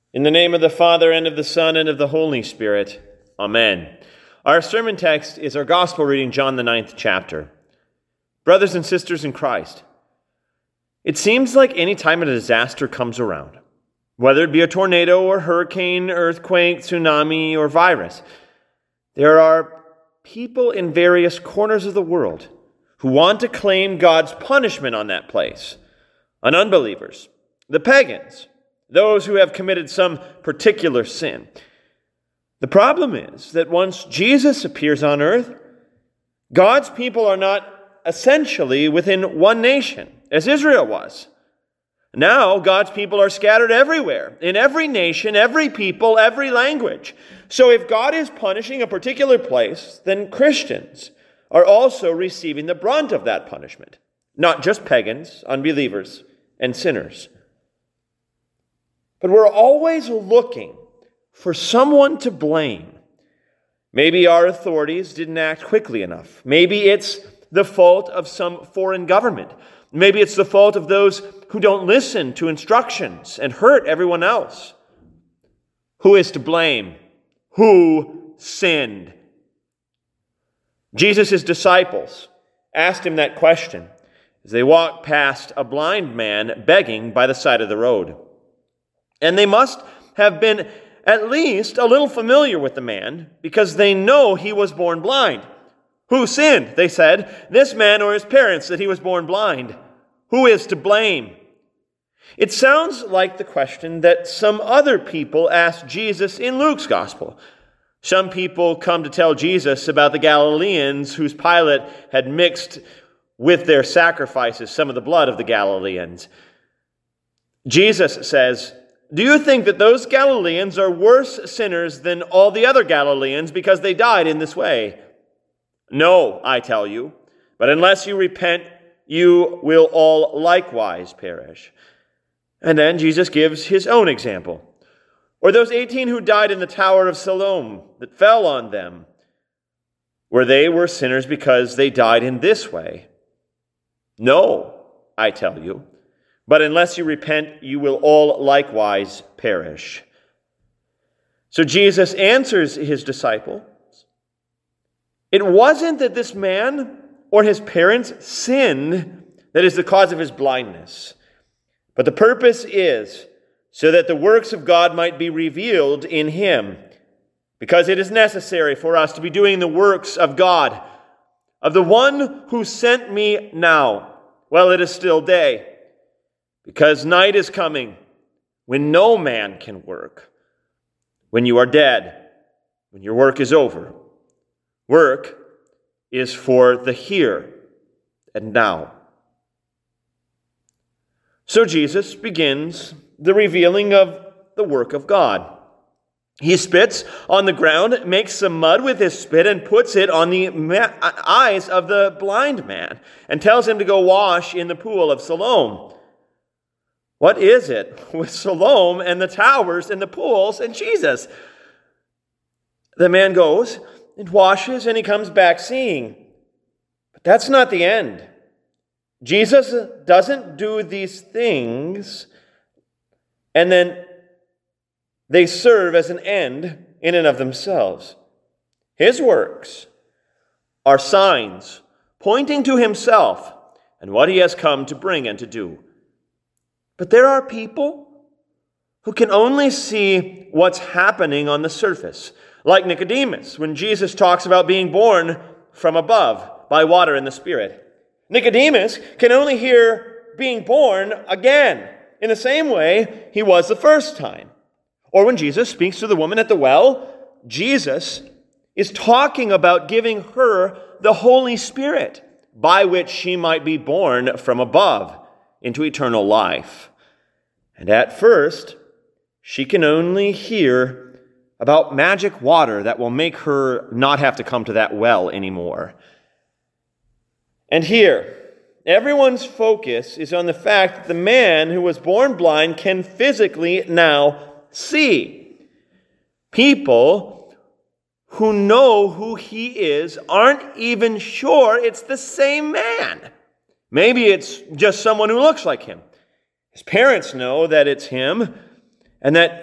In the name of the Father, and of the Son, and of the Holy Spirit. Amen. Our sermon text is our gospel reading, John the 9th chapter. Brothers and sisters in Christ, it seems like any time a disaster comes around, whether it be a tornado or hurricane, earthquake, tsunami, or virus, there are people in various corners of the world who want to claim God's punishment on that place, on unbelievers, the pagans, those who have committed some particular sin. The problem is that once Jesus appears on earth, God's people are not essentially within one nation, as Israel was. Now, God's people are scattered everywhere, in every nation, every people, every language. So if God is punishing a particular place, then Christians are also receiving the brunt of that punishment, not just pagans, unbelievers, and sinners. But we're always looking for someone to blame. Maybe our authorities didn't act quickly enough. Maybe it's the fault of some foreign government. Maybe it's the fault of those who don't listen to instructions and hurt everyone else. Who is to blame? Who sinned? Jesus' disciples asked him that question as they walked past a blind man begging by the side of the road. And they must have been at least a little familiar with the man, because they know he was born blind. Who sinned? They said, this man or his parents, that he was born blind. Who is to blame? It sounds like the question that some other people asked Jesus in Luke's gospel. Some people come to tell Jesus about the Galileans whose Pilate had mixed with their sacrifices some of the blood of the Galileans. Jesus says, do you think that those Galileans are worse sinners than all the other Galileans because they died in this way? No, I tell you, but unless you repent, you will all likewise perish. And then Jesus gives his own example. Or those 18 who died in the Tower of Siloam that fell on them, where they were sinners because they died in this way? No, I tell you. But unless you repent, you will all likewise perish. So Jesus answers his disciples. It wasn't that this man or his parents sinned that is the cause of his blindness. But the purpose is so that the works of God might be revealed in him. Because it is necessary for us to be doing the works of God, of the one who sent me now, while it is still day. Because night is coming when no man can work. When you are dead, when your work is over. Work is for the here and now. So Jesus begins the revealing of the work of God. He spits on the ground, makes some mud with his spit, and puts it on the eyes of the blind man, and tells him to go wash in the pool of Siloam. What is it with Siloam and the towers and the pools and Jesus? The man goes and washes, and he comes back seeing. But that's not the end. Jesus doesn't do these things and then they serve as an end in and of themselves. His works are signs pointing to himself and what he has come to bring and to do. But there are people who can only see what's happening on the surface, like Nicodemus, when Jesus talks about being born from above by water and the Spirit. Nicodemus can only hear being born again in the same way he was the first time. Or when Jesus speaks to the woman at the well, Jesus is talking about giving her the Holy Spirit, by which she might be born from above into eternal life. And at first, she can only hear about magic water that will make her not have to come to that well anymore. And here, everyone's focus is on the fact that the man who was born blind can physically now see. People who know who he is aren't even sure it's the same man. Maybe it's just someone who looks like him. His parents know that it's him and that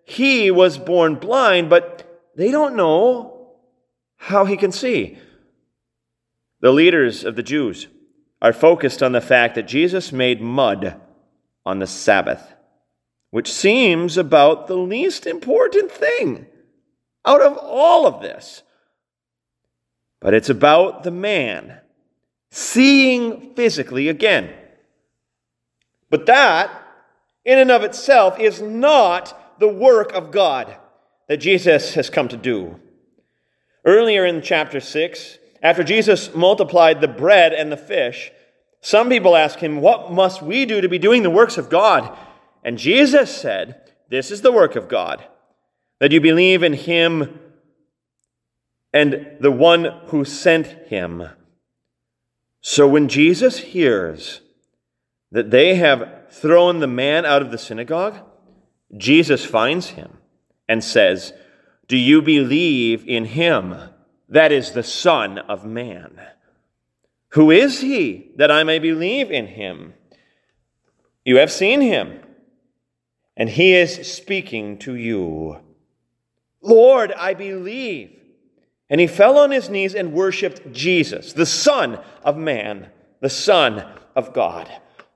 he was born blind, but they don't know how he can see. The leaders of the Jews are focused on the fact that Jesus made mud on the Sabbath, which seems about the least important thing out of all of this. But it's about the man seeing physically again. But that, in and of itself, is not the work of God that Jesus has come to do. Earlier in chapter 6, after Jesus multiplied the bread and the fish, some people ask him, "What must we do to be doing the works of God?" And Jesus said, "This is the work of God, that you believe in him and the one who sent him." So when Jesus hears that they have thrown the man out of the synagogue, Jesus finds him and says, "Do you believe in him, that is the Son of Man? Who is he, that I may believe in him? You have seen him, and he is speaking to you." "Lord, I believe." And he fell on his knees and worshiped Jesus, the Son of Man, the Son of God.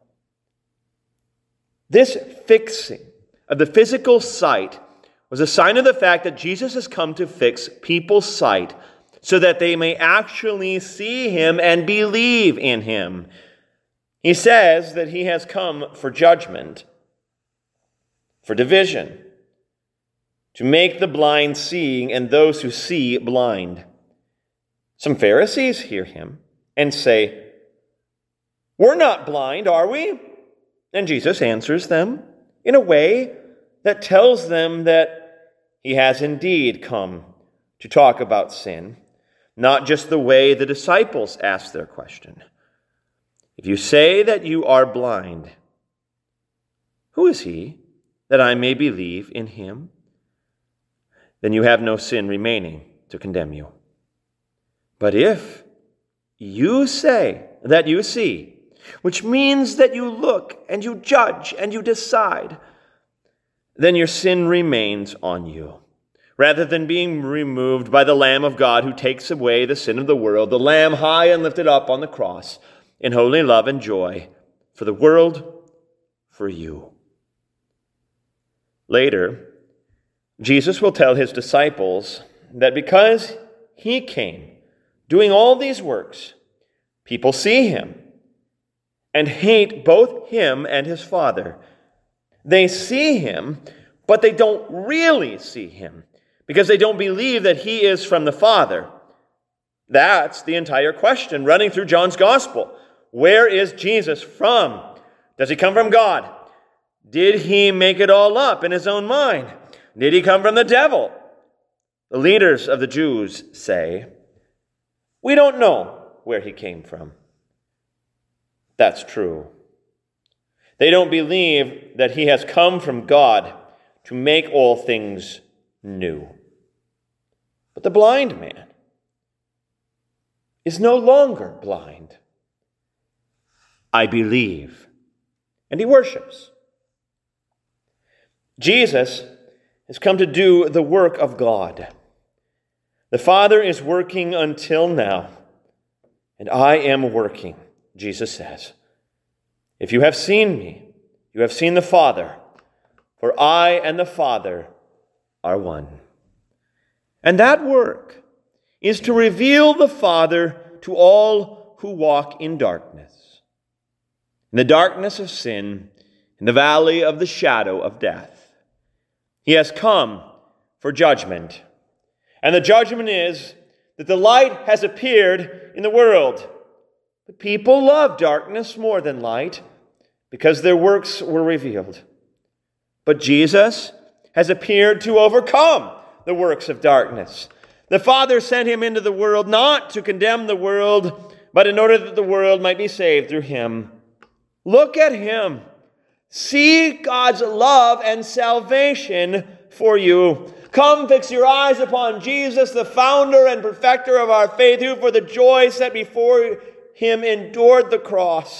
This fixing of the physical sight was a sign of the fact that Jesus has come to fix people's sight so that they may actually see him and believe in him. He says that he has come for judgment, for division, to make the blind seeing and those who see blind. Some Pharisees hear him and say, "We're not blind, are we?" And Jesus answers them in a way that tells them that he has indeed come to talk about sin, not just the way the disciples asked their question. "If you say that you are blind, who is he that I may believe in him? Then you have no sin remaining to condemn you. But if you say that you see," which means that you look and you judge and you decide, "then your sin remains on you, rather than being removed by the Lamb of God who takes away the sin of the world, the Lamb high and lifted up on the cross in holy love and joy for the world, for you." Later, Jesus will tell his disciples that because he came doing all these works, people see him and hate both him and his Father. They see him, but they don't really see him because they don't believe that he is from the Father. That's the entire question running through John's Gospel. Where is Jesus from? Does he come from God? Did he make it all up in his own mind? Did he come from the devil? The leaders of the Jews say, "We don't know where he came from." That's true. They don't believe that he has come from God to make all things new. But the blind man is no longer blind. "I believe," and he worships. Jesus has come to do the work of God. The Father is working until now, and I am working, Jesus says. "If you have seen me, you have seen the Father, for I and the Father are one." And that work is to reveal the Father to all who walk in darkness, in the darkness of sin, in the valley of the shadow of death. He has come for judgment. And the judgment is that the light has appeared in the world. But people love darkness more than light because their works were revealed. But Jesus has appeared to overcome the works of darkness. The Father sent him into the world not to condemn the world, but in order that the world might be saved through him. Look at him. See God's love and salvation for you. Come, fix your eyes upon Jesus, the founder and perfecter of our faith, who for the joy set before him endured the cross,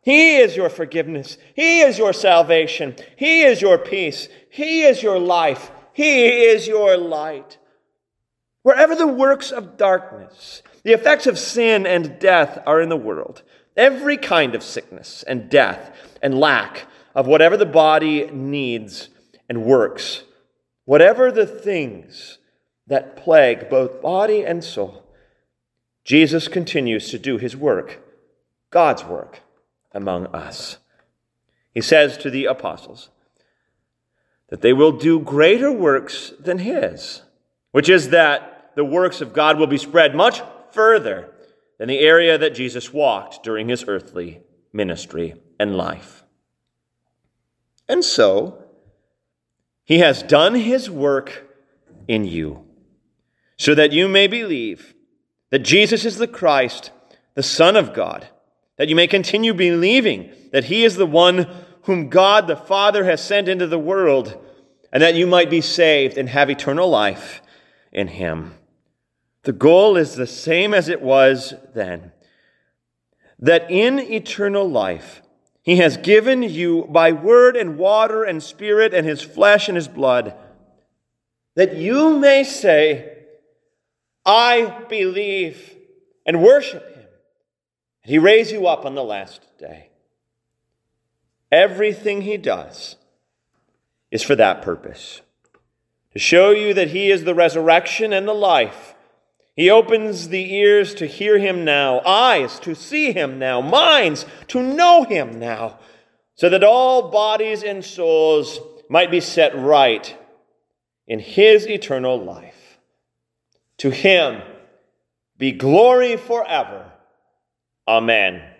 He is your forgiveness. He is your salvation. He is your peace. He is your life. He is your light. Wherever the works of darkness, the effects of sin and death are in the world, every kind of sickness and death and lack of whatever the body needs and works, whatever the things that plague both body and soul, Jesus continues to do his work, God's work, among us. He says to the apostles that they will do greater works than his, which is that the works of God will be spread much further than the area that Jesus walked during his earthly ministry and life. And so, he has done his work in you, so that you may believe that Jesus is the Christ, the Son of God, that you may continue believing that he is the one whom God the Father has sent into the world, and that you might be saved and have eternal life in him. The goal is the same as it was then, that in eternal life he has given you by word and water and spirit and his flesh and his blood, that you may say, I believe, and worship him. And he raise you up on the last day. Everything he does is for that purpose, to show you that he is the resurrection and the life. He opens the ears to hear him now, eyes to see him now, minds to know him now, so that all bodies and souls might be set right in his eternal life. To him be glory forever. Amen.